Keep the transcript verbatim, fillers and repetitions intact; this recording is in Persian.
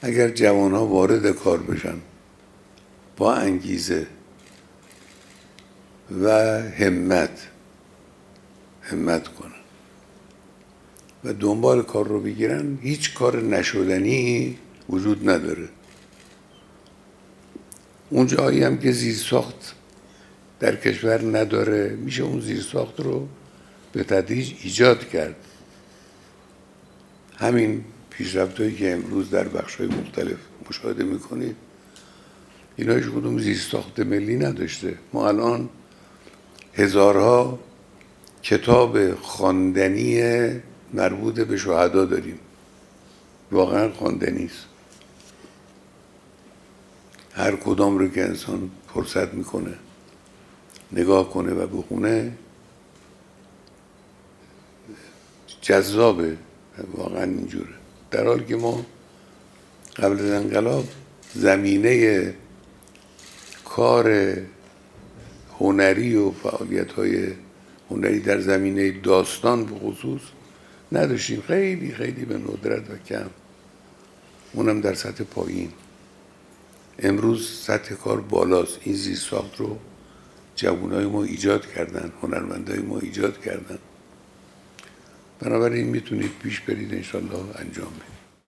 اگر جوانها وارد کار بشن با انگیزه و همت همت کنن و دنبال کار رو بگیرن، هیچ کار نشدنی وجود نداره. اون جایی هم که زیرساخت در کشور نداره، میشه اون زیرساخت رو به تدریج ایجاد کرد. همین پیشرفت‌هایی که امروز در بخش‌های مختلف مشاهده میکنید، اینا هیچ کدوم زیرساخت ملی نداشته. ما الان هزارها کتاب خواندنی مربوط به شهدا داریم، واقعا خواندنی است. هر کدام رو که انسان فرصت میکنه نگاه کنه و بخونه جذابه، واقعا اینجوره. در حالی که ما قبل از انقلاب زمینه کار هنری و فعالیت‌های هنری در زمینه داستان به خصوص نداشتیم، خیلی خیلی به ندرت و کم، اونم در سطح پایین. امروز سطح کار بالاست. این زیرساخت رو جوانای ما ایجاد کردن، هنرمندای ما ایجاد کردن. بنابراین میتونید پیش برید، انشالله انجام بدید.